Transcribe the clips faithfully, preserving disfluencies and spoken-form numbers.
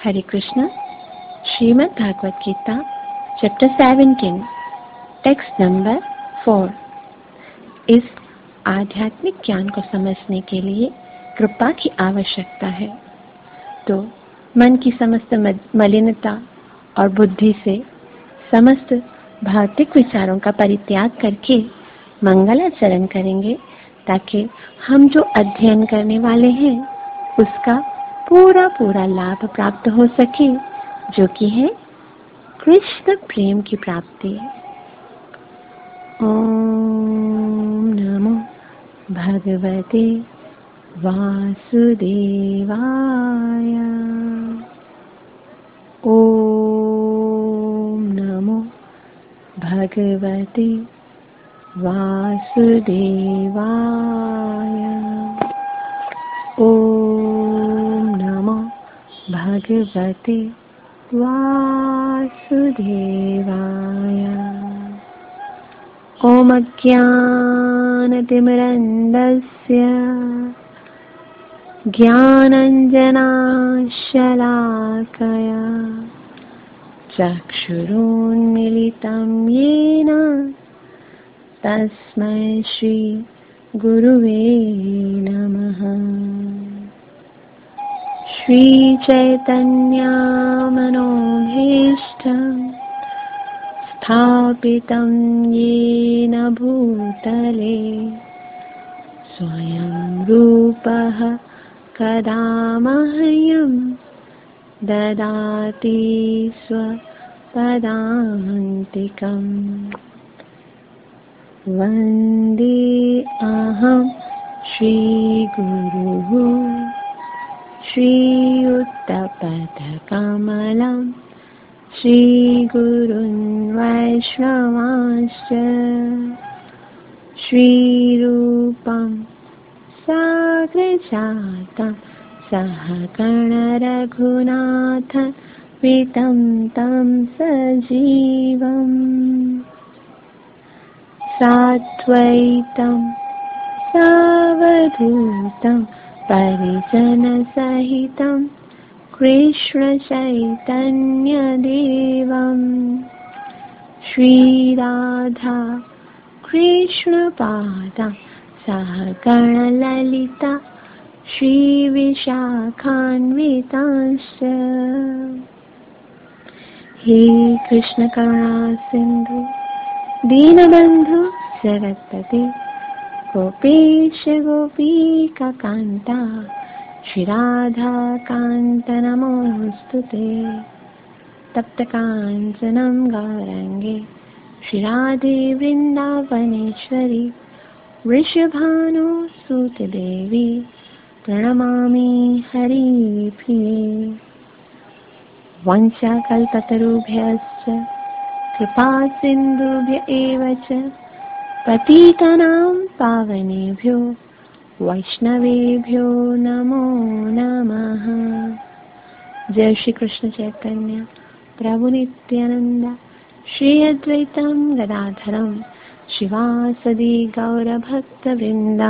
हरे Krishna. Shrimad Bhagavad Gita chapter seventeen, text number four. इस आध्यात्मिक ज्ञान को समझने के लिए कृपा की आवश्यकता है। तो मन की समस्त मलिनता और बुद्धि से समस्त भौतिक विचारों का परित्याग करके मंगलाचरण करेंगे, ताकि हम जो अध्ययन करने वाले हैं उसका पूरा पूरा लाभ प्राप्त हो सके, जो कि है कृष्ण प्रेम की प्राप्ति। ओम नमो भगवते वासुदेवाय। ओम नमो भगवते वासुदेवाय। ओम नमो भगवते वासुदेवाय। ओम अज्ञानतिमिरन्धस्य ज्ञानाञ्जनशलाकया चक्षुरुन्मीलितं येन तस्मै श्री गुरुवे नमः। श्री चैतन्य मनोभीष्टं स्थापितं येन भूतले स्वयं रूपः कदा मह्यं ददाति स्वपदान्तिकम्। वन्दे अहं श्रीगुरुः श्रीयुक्तपदकमलं श्रीगुरुन् वैष्णवांश्च श्रीरूपं साग्रजातं सहगण रघुनाथान्वितं तं सजीवम् साद्वैतं सावधूतं परिजनसहितं कृष्णचैतन्यदेवं श्रीराधा कृष्णपादां सहगणललिता श्रीविशाखान्वितांश्च। हे कृष्ण करुणा सिन्धु दीनबन्धु जगत्पते गोपेश गोपीकान्ता श्रीराधाकान्त नमोऽस्तुते। तप्तकाञ्चनं गौराङ्गे श्रीराधे वृन्दावनेश्वरी वृषभानुसुतदेवी प्रणमामि हरिप्रिये। वंशाकल्पतरुभ्यश्च कृपा सिन्धुभ्य एव च पतितानां पावनेभ्यो वैष्णवेभ्यो नमो नमः। जय श्री कृष्ण चैतन्य प्रभु नित्यानंद श्री अद्वैतं गदाधरं शिवासदि गौरभक्तवृंदा।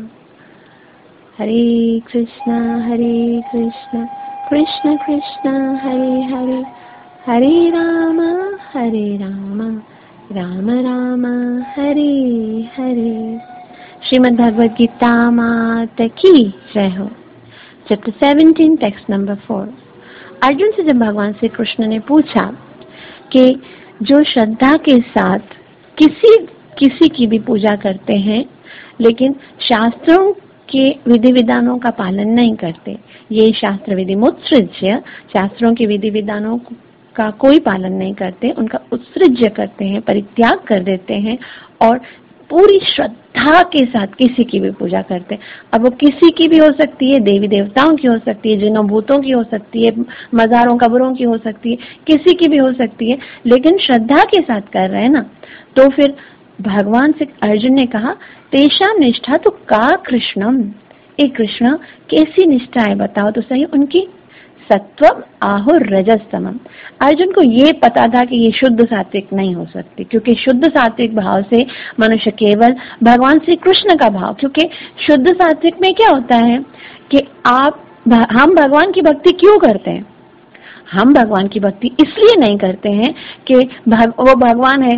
हरे कृष्ण हरे कृष्ण कृष्ण कृष्ण हरे हरे, हरे राम हरे राम राम राम हरे हरे। श्रीमद् भगवद गीता माता की जय हो। Chapter seventeen, text number four. Arjun से जब भगवान श्री कृष्ण ने पूछा कि जो श्रद्धा के साथ किसी किसी की भी पूजा करते हैं लेकिन शास्त्रों के विधि विधानों का पालन नहीं करते, ये शास्त्र विधि मुत्सृज्य, शास्त्रों के विधि विधानों का कोई पालन नहीं करते, उनका उत्सृज्य करते हैं, परित्याग कर देते हैं और पूरी श्रद्धा के साथ किसी की भी पूजा करते हैं। अब वो किसी की भी हो सकती है, देवी देवताओं की हो सकती है, जिनों भूतों की हो सकती है, मजारों कब्रों की हो सकती है, किसी की भी हो सकती है, लेकिन श्रद्धा के साथ कर रहे हैं ना। तो फिर भगवान से अर्जुन ने कहा, तेषाम निष्ठा तो का कृष्णम। ए कृष्ण, कैसी निष्ठा है बताओ तो सही उनकी। सत्वम आहुर रजस्तमम। अर्जुन को ये पता था कि ये शुद्ध सात्विक नहीं हो सकती, क्योंकि शुद्ध सात्विक भाव से मनुष्य केवल भगवान श्री कृष्ण का भाव, क्योंकि शुद्ध सात्विक में क्या होता है कि आप हम भगवान की भक्ति क्यों करते हैं? हम भगवान की भक्ति इसलिए नहीं करते हैं कि भग, वो भगवान है,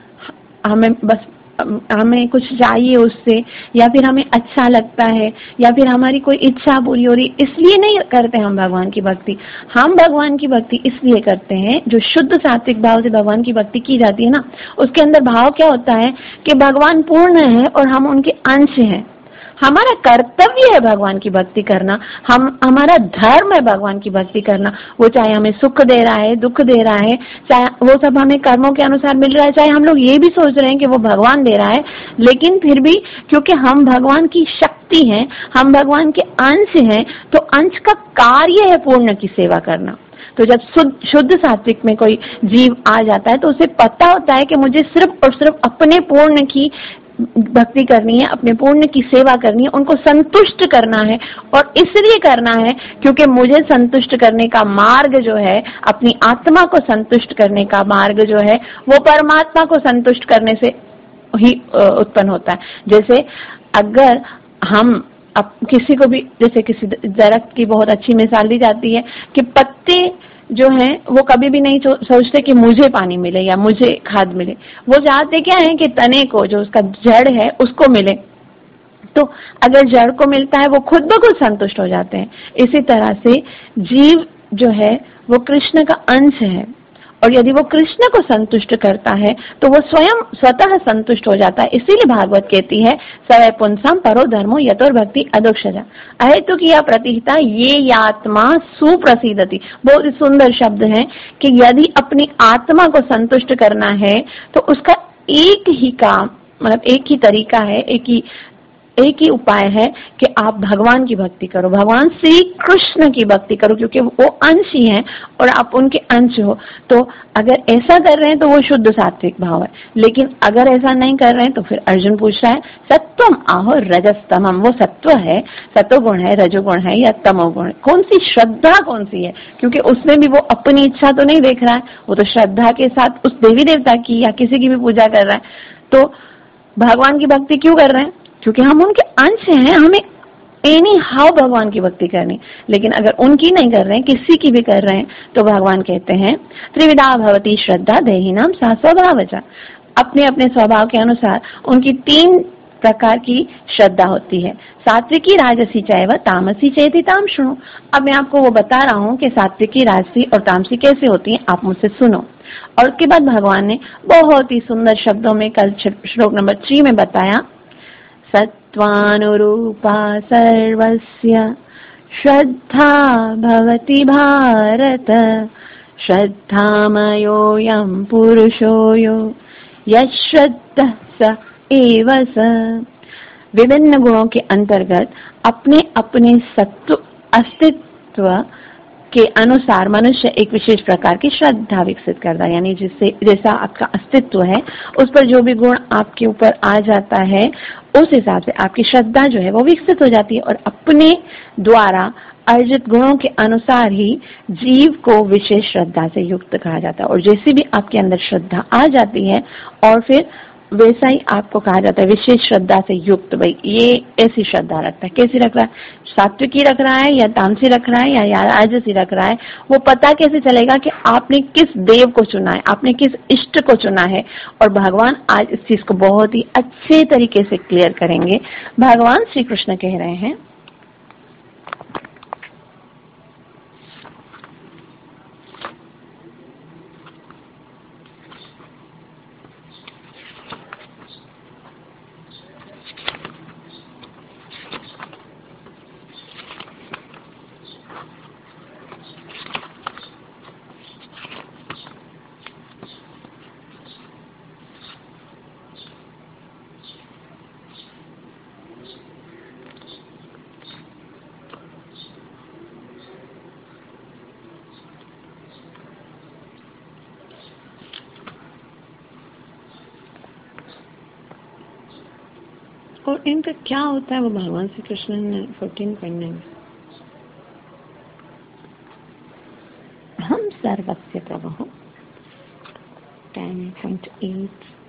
हमें बस हमें कुछ चाहिए उससे, या फिर हमें अच्छा लगता है, या फिर हमारी कोई इच्छा पूरी हो रही, इसलिए नहीं करते हम भगवान की भक्ति। हम भगवान की भक्ति इसलिए करते हैं, जो शुद्ध सात्विक भाव से भगवान की भक्ति की जाती है ना, उसके अंदर भाव क्या होता है कि भगवान पूर्ण है और हम उनके अंश हैं। हमारा कर्तव्य है भगवान की भक्ति करना, हम हमारा धर्म है भगवान की भक्ति करना। वो चाहे हमें सुख दे रहा है, दुख दे रहा है, चाहे वो सब हमें कर्मों के अनुसार मिल रहा है, चाहे हम लोग ये भी सोच रहे हैं कि वो भगवान दे रहा है, लेकिन फिर भी क्योंकि हम भगवान की शक्ति हैं, हम भगवान के अंश हैं, तो अंश का कार्य है पूर्ण की सेवा करना। तो जब शुद्ध शुद्ध सात्विक में कोई जीव आ जाता है तो उसे पता होता है कि मुझे सिर्फ और सिर्फ अपने पूर्ण की भक्ति करनी है, अपने पूर्ण की सेवा करनी है, उनको संतुष्ट करना है। और इसलिए करना है क्योंकि मुझे संतुष्ट करने का मार्ग जो है, अपनी आत्मा को संतुष्ट करने का मार्ग जो है, वो परमात्मा को संतुष्ट करने से ही उत्पन्न होता है। जैसे अगर हम अब किसी को भी, जैसे किसी दरख्त की बहुत अच्छी मिसाल दी जाती है कि पत्ते जो हैं वो कभी भी नहीं सोचते कि मुझे पानी मिले या मुझे खाद मिले, वो चाहते क्या है कि तने को, जो उसका जड़ है, उसको मिले। तो अगर जड़ को मिलता है वो खुद ब खुद संतुष्ट हो जाते हैं। इसी तरह से जीव जो है वो कृष्ण का अंश है, और यदि वो कृष्ण को संतुष्ट करता है तो वो स्वयं स्वतः संतुष्ट हो जाता है। इसीलिए भागवत कहती है सवै पुंसाम परो धर्मो यतोर भक्ति अदोक्षजा अहेतु किया प्रतिहिता ये यात्मा सुप्रसिद्धति। बहुत ही सुंदर शब्द है कि यदि अपनी आत्मा को संतुष्ट करना है तो उसका एक ही काम, मतलब एक ही तरीका है, एक ही एक ही उपाय है कि आप भगवान की भक्ति करो, भगवान श्री कृष्ण की भक्ति करो, क्योंकि वो अंश ही हैं और आप उनके अंश हो। तो अगर ऐसा कर रहे हैं तो वो शुद्ध सात्विक भाव है। लेकिन अगर ऐसा नहीं कर रहे हैं तो फिर अर्जुन पूछ रहा है सत्वम आहो रजस्तमम, वो सत्व है, सत्वगुण है, रजोगुण है या तमोगुण है, कौन सी श्रद्धा कौन सी है? क्योंकि उसमें भी वो अपनी इच्छा तो नहीं देख रहा है, वो तो श्रद्धा के साथ उस देवी देवता की या किसी की भी पूजा कर रहा है। तो भगवान की भक्ति क्यों कर रहे हैं? क्योंकि हम उनके अंश हैं, हमें एनी हाउ भगवान की भक्ति करनी। लेकिन अगर उनकी नहीं कर रहे हैं, किसी की भी कर रहे हैं, तो भगवान कहते हैं त्रिविधा भवती श्रद्धा देहिनाम सा स्वभावजा। अपने अपने स्वभाव के अनुसार उनकी तीन प्रकार की श्रद्धा होती है, सात्विकी राजसी चैव तामसी चेति ताम शुणु। अब मैं आपको वो बता रहा हूँ कि सात्विकी, राजसी और तामसी कैसे होती हैं, आप मुझसे सुनो। और उसके बाद भगवान ने बहुत ही सुंदर शब्दों में कल श्लोक नंबर थ्री में बताया, सत्वानुरूपा सर्वस्य श्रद्धा भवति भारत श्रद्धामयोऽयं पुरुषो यो यश्रद्धः स एव स। विभिन्न गुणों के अंतर्गत अपने अपने सत्व अस्तित्व के अनुसार मनुष्य एक विशेष प्रकार की श्रद्धा विकसित करता है। यानी जिससे जैसा आपका अस्तित्व है उस पर जो भी गुण आपके ऊपर आ जाता है उस हिसाब से आपकी श्रद्धा जो है वो विकसित हो जाती है, और अपने द्वारा अर्जित गुणों के अनुसार ही जीव को विशेष श्रद्धा से युक्त कहा जाता है। और जैसे भी आपके अंदर श्रद्धा आ जाती है और फिर वैसा ही आपको कहा जाता है विशेष श्रद्धा से युक्त। भाई ये ऐसी श्रद्धा रखता है, कैसी रख रहा है, सात्विकी रख रहा है या तामसी रख रहा है या राजसी रख रहा है, वो पता कैसे चलेगा कि आपने किस देव को चुना है, आपने किस इष्ट को चुना है। और भगवान आज इस चीज को बहुत ही अच्छे तरीके से क्लियर करेंगे। भगवान श्री कृष्ण कह रहे हैं, और इनका क्या होता है वो भगवान श्री कृष्ण ने फोर्टीन पॉइंट नाइन हम सर्वस्य प्रभु टेन पॉइंट एट